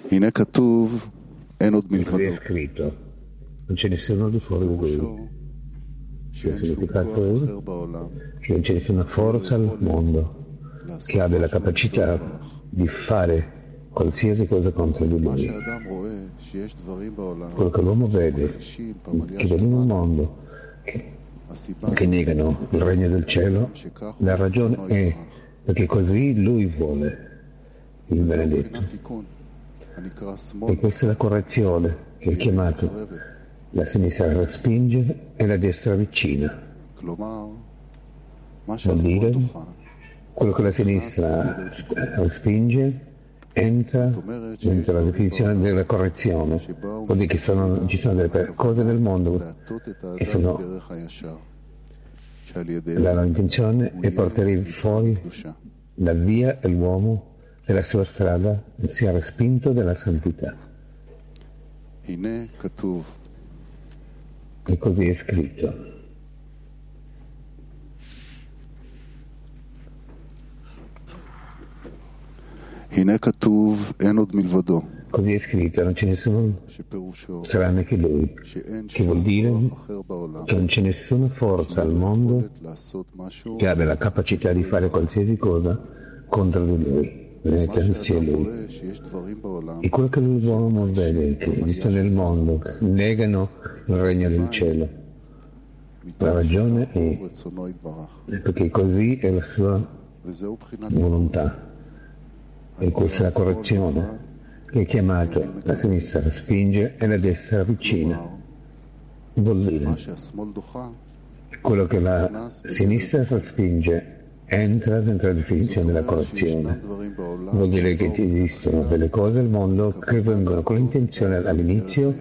Così è scritto, non c'è nessuno di fuori di lui. Il significato è che non c'è nessuna forza al mondo che abbia la capacità di fare qualsiasi cosa contro di lui. Quello che l'uomo vede, che vede in un mondo che negano il regno del cielo, la ragione è perché così lui vuole, il benedetto. E questa è la correzione che è chiamato: la sinistra respinge e la destra avvicina. Vuol dire quello che la sinistra respinge entra dentro la definizione della correzione. Vuol dire che ci sono delle cose nel mondo che sono la loro intenzione è portare fuori la via e l'uomo della sua strada e sia respinto della santità. E così è scritto. Così è scritto, non c'è nessuno tranne che lui, che vuol dire che non c'è nessuna forza al mondo che abbia la capacità di fare qualsiasi cosa contro di lui. Sia lui. E quello che l'uomo vede, che esiste nel mondo, che negano il regno del cielo. La ragione è perché così è la sua volontà. E questa è la correzione che è chiamata: la sinistra respinge e la destra avvicina. Vuol dire quello che la sinistra respinge entra dentro la definizione della correzione. Vuol dire che esistono delle cose al mondo che vengono con l'intenzione all'inizio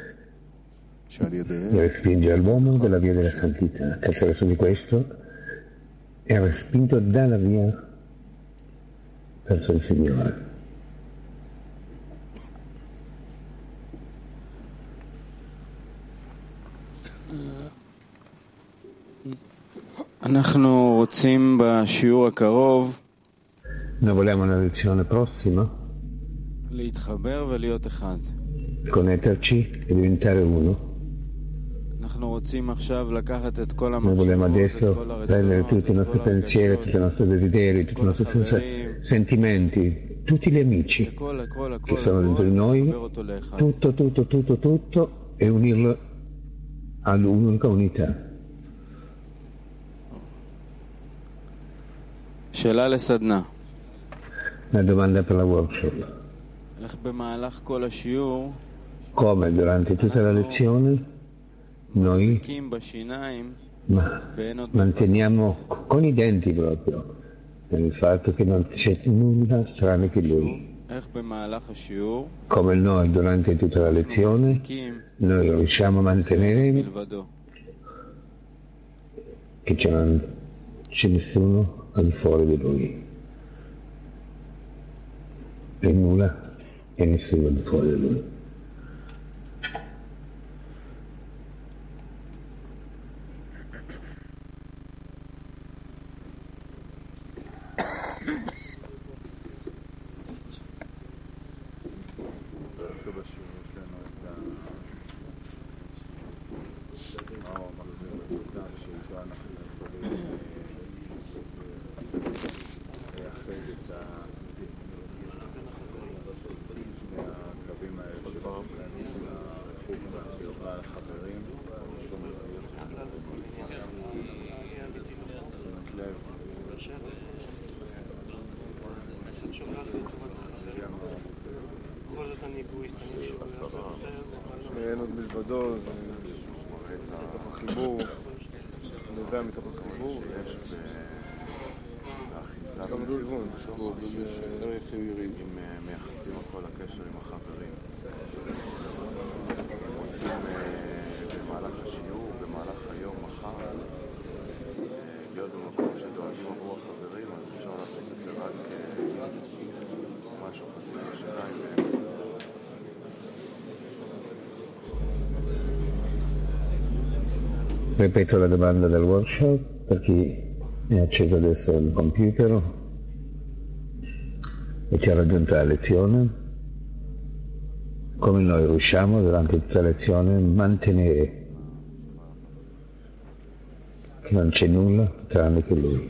di respingere l'uomo dalla via della santità, che attraverso di questo è respinto dalla via verso il Signore. אנחנו רוצים בשיעור הקרוב Noi vogliamo nella lezione prossima להתחבר ולהיות אחד. connetterci e diventare uno. אנחנו רוצים עכשיו לקחת את כל Noi vogliamo המחשבות, adesso prendere tutti i nostri pensieri, tutti i nostri desideri, tutti i nostri sentimenti, tutti gli amici che sono dentro di noi, tutto e unirlo ad un'unica unità. שאלה לסדנה. Una domanda per la workshop. איך במהלך כל השיעור Come durante tutta la lezione noi מחזיקים בשיניים בעינות manteniamo con i denti proprio il fatto che non c'è nulla tranne che lui. איך במהלך השיעור Come noi durante tutta la lezione noi riusciamo a mantenere מלבדו. che c'è nessuno al di fuori di lui. E nulla e nessuno al di fuori di lui. אין עוד מלבדו, זה מתוך החיבור, נובע מתוך החיבור, ויש באחיזה בכיוון, אם מייחסים את כל הקשר עם החברים. רוצים במהלך השיעור, במהלך היום, מחר, להיות במקום שדואגים עבור החברים, אז אפשר לעשות את זה רק משהו חסים בשיניים. Ripeto la domanda del workshop per chi è acceso adesso il computer e ci ha raggiunto la lezione. come noi riusciamo durante tutta la lezione a mantenere che non c'è nulla tranne che Lui.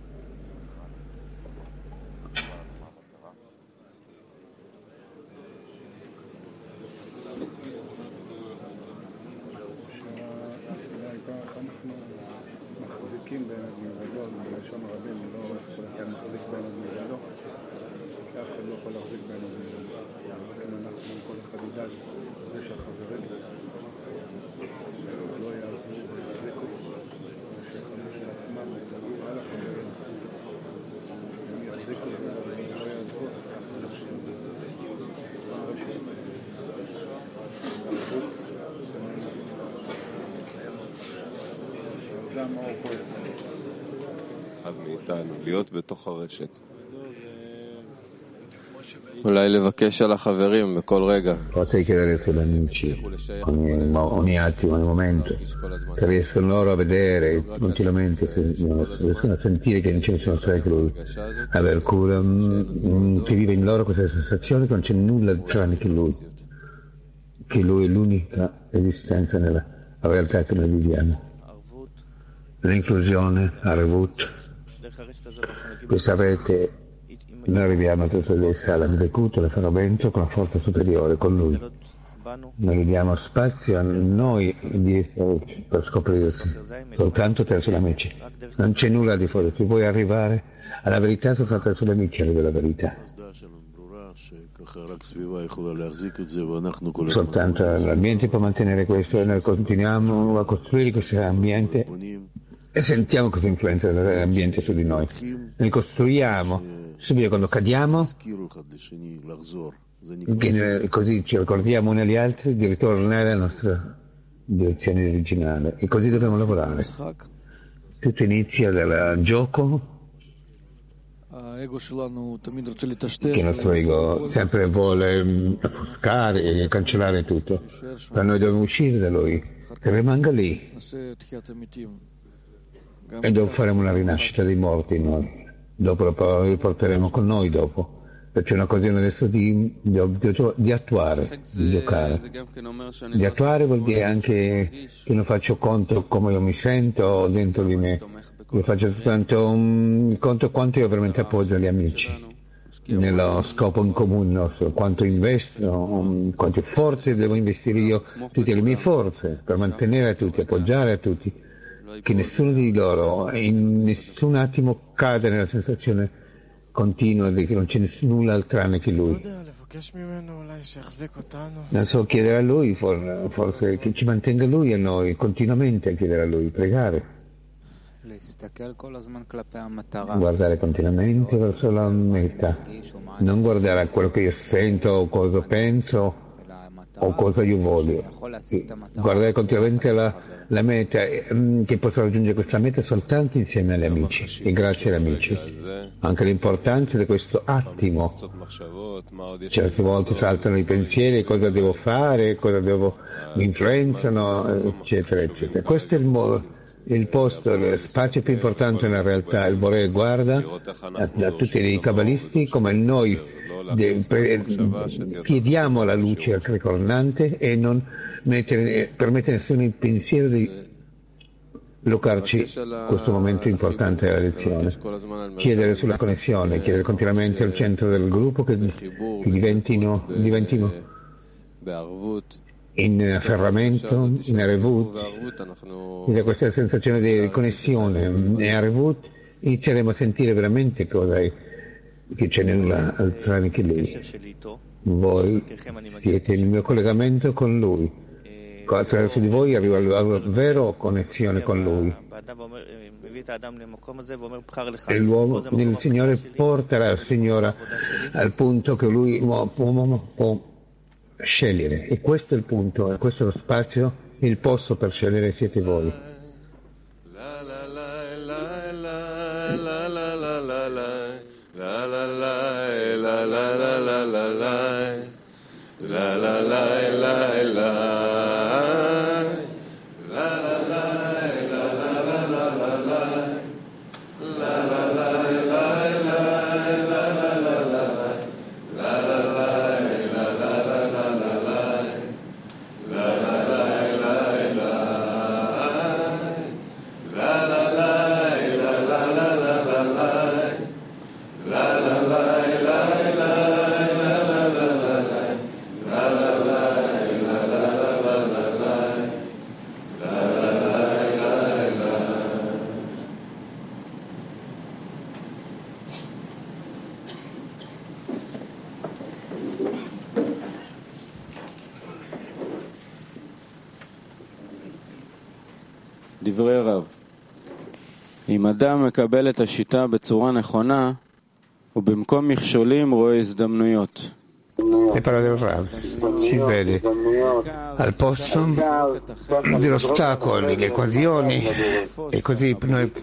אחד מאיתנו, להיות בתוך הרשת. אולי לבקש על החברים בכל רגע. Forse chiedere sugli amici ogni attimo, ogni momento, che riescono loro a vedere continuamente, riescono a sentire che non c'è nessuno che Lui, aver cura, che vive in loro questa sensazione che non c'è nulla tranne che Lui è l'unica esistenza nella realtà che noi viviamo. L'inclusione, Arevut, questa rete, noi arriviamo attraverso essa alla Mirekut, all'afferramento con la forza superiore, con Lui. Noi diamo spazio a noi per scoprirsi, soltanto attraverso l'amici. Non c'è nulla di fuori, se vuoi arrivare alla verità, soltanto attraverso l'amici arriva alla verità. Soltanto l'ambiente può mantenere questo e noi continuiamo a costruire questo ambiente e sentiamo questa influenza dell'ambiente su di noi. Noi costruiamo, subito quando cadiamo, così ci ricordiamo uni agli altri di ritornare alla nostra direzione originale e così dobbiamo lavorare. Tutto inizia dal gioco, che il nostro ego sempre vuole offuscare e cancellare tutto, ma noi dobbiamo uscire da lui, che rimanga lì e dopo faremo una rinascita dei morti noi, dopo lo riporteremo con noi dopo. Perché è un'occasione adesso di attuare, di giocare. Di attuare vuol dire anche che non faccio conto come io mi sento dentro di me, io faccio soltanto un conto quanto io veramente appoggio gli amici, nello scopo in comune nostro, quanto investo, quante forze devo investire io, tutte le mie forze, per mantenere a tutti, appoggiare a tutti, che nessuno di loro in nessun attimo cade nella sensazione continua di che non c'è nulla tranne che Lui. Non so, chiedere a Lui, forse che ci mantenga Lui a noi, continuamente chiedere a Lui, pregare. Guardare continuamente verso la meta, non guardare a quello che io sento o cosa penso o cosa io voglio. Guardare continuamente la meta, che posso raggiungere questa meta soltanto insieme agli amici e grazie agli amici. Anche l'importanza di questo attimo. Certe volte saltano i pensieri, cosa devo fare, mi influenzano, eccetera, eccetera. Questo è il posto, lo spazio più importante nella realtà. Il Bore guarda da tutti i cabalisti come noi chiediamo la luce al ricordante e non permettere nessun pensiero di bloccarci questo momento importante della lezione. Chiedere sulla connessione, chiedere continuamente al centro del gruppo che diventino in afferramento, in Arevut, e da questa sensazione di connessione e Arevut inizieremo a sentire veramente cosa è, che c'è nulla tranne che Lui. Voi siete il mio collegamento con Lui, attraverso di voi arriva alla vera connessione con Lui. E l'uomo, il Signore porterà il Signore al punto che Lui può scegliere, e questo è il punto, e questo è lo spazio, il posto per scegliere siete voi. דברי רב. אם אדם מקבל את השיטה בצורה נכונה, ובמקום מכשולים רואה הזדמנויות. Le parole del Rav, si vede al posto degli ostacoli, le equazioni, e così noi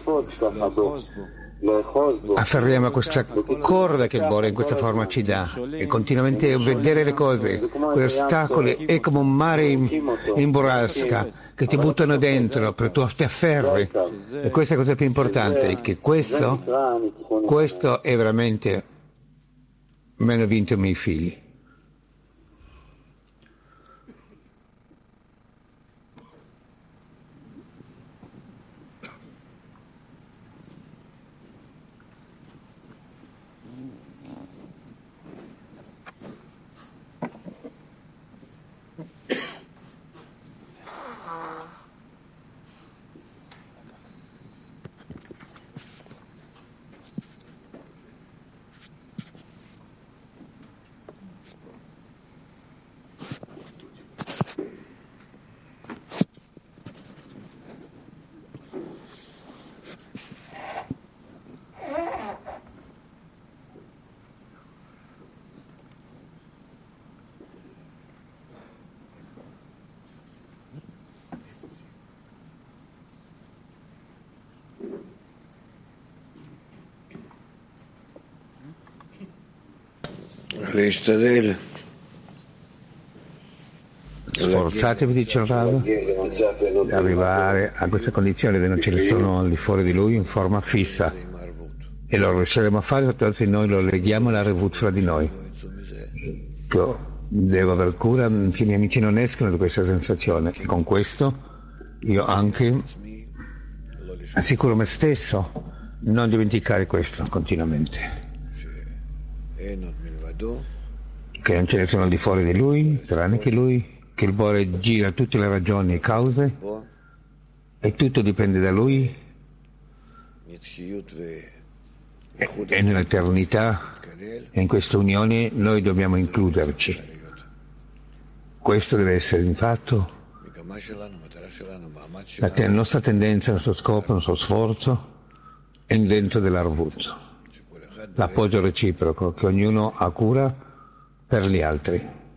afferriamo a questa corda che il Bore in questa forma ci dà, e continuamente vedere le cose, quegli ostacoli è come un mare in burrasca che ti buttano dentro, però tu ti afferri, e questa è la cosa più importante, che questo è veramente mi hanno vinto i miei figli. Sforzatevi, dice il Rav, di arrivare a questa condizione dove non ce ne sono al di fuori di lui in forma fissa, e lo riusciremo a fare attraverso noi lo leghiamo alla revut fra di noi. Devo aver cura che i miei amici non escano da questa sensazione, e con questo io anche assicuro me stesso non dimenticare questo continuamente, che non ce ne sono al di fuori di lui, tranne che lui, che il Bore gira tutte le ragioni e cause, e tutto dipende da lui, e nell'eternità e in questa unione noi dobbiamo includerci. Questo deve essere in fatto la nostra tendenza, il nostro scopo, il nostro sforzo, è dentro dell'arvut, l'appoggio reciproco, che ognuno ha cura per gli altri.